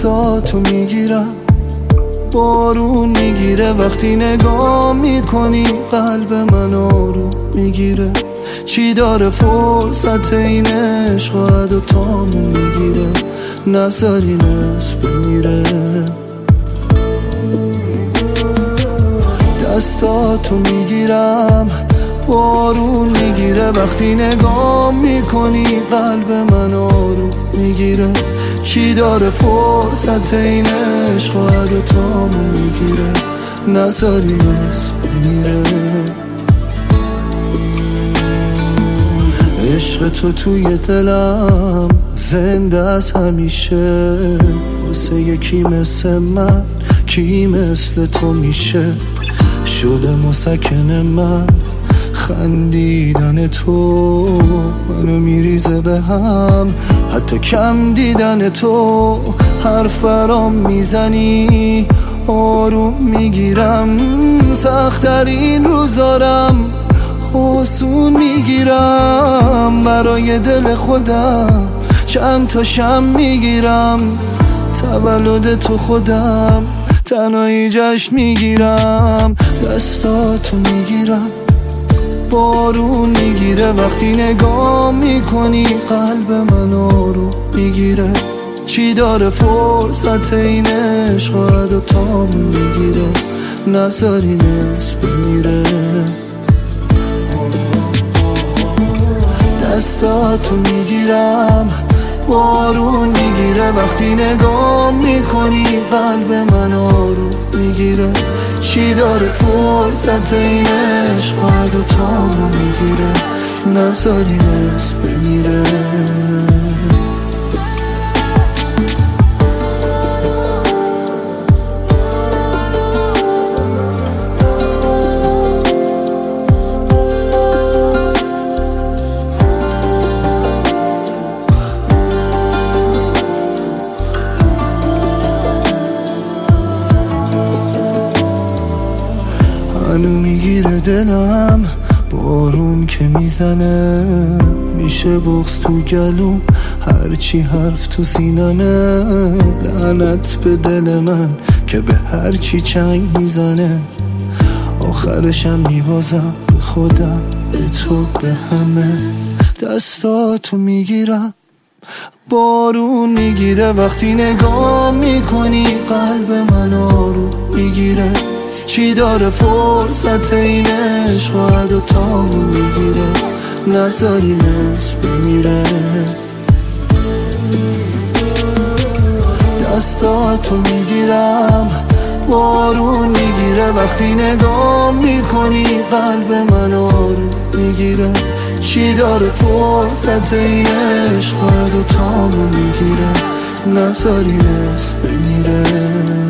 دستاتو میگیرم، بارون میگیره وقتی نگاه میکنی، قلب من آروم میگیره. چی داره فرصت این عشق و تامون میگیره، نذاری نصف بمیره. دستاتو میگیرم، بارون میگیره وقتی نگاه میکنی، قلب من آروم میگیره. چی داره فرصت این عشق و تامون میگیره، نذاری نصف بمیره. عشق تو توی دلم زنده از همیشه، واسه یکی مثل من کی مثل تو میشه. شده مسکن من خندیدن تو، منو میریزه به هم حتی کم دیدن تو. حرف برام میزنی آروم میگیرم، سخت‌ترین روزارم آسون میگیرم. برای دل خودم چند تا شم میگیرم، تولد تو خودم تنهایی جشن میگیرم. دستاتو میگیرم، بارون میگیره وقتی نگاه میکنی، قلب من آروم میگیره. چی داره فرصت این عشق و تامون میگیره، نذاری نصف بمیره. دستاتو میگیرم، بارون میگیره وقتی نگاه میکنی، قلب من آروم میگیره. چی داره فرصت این عشق و تامون میگیره، نذاری نصف بمیره. منو میگیره دلم، بارون که میزنه میشه بغض تو گلوم، هرچی حرف تو سینمه. لعنت به دل من که به هرچی چنگ میزنه، آخرشم میبازم به خودم، به تو، به همه. دستاتو میگیرم، بارون میگیره وقتی نگاه میکنی، قلب من آروم میگیره. چی داره فرصت این عشق و تامون میگیره، نذاری نصف بمیره. دستاتو میگیرم، بارون میگیره وقتی نگاه میکنی، قلب من آروم میگیره. چی داره فرصت این عشق و تامون میگیره، نذاری نصف بمیره.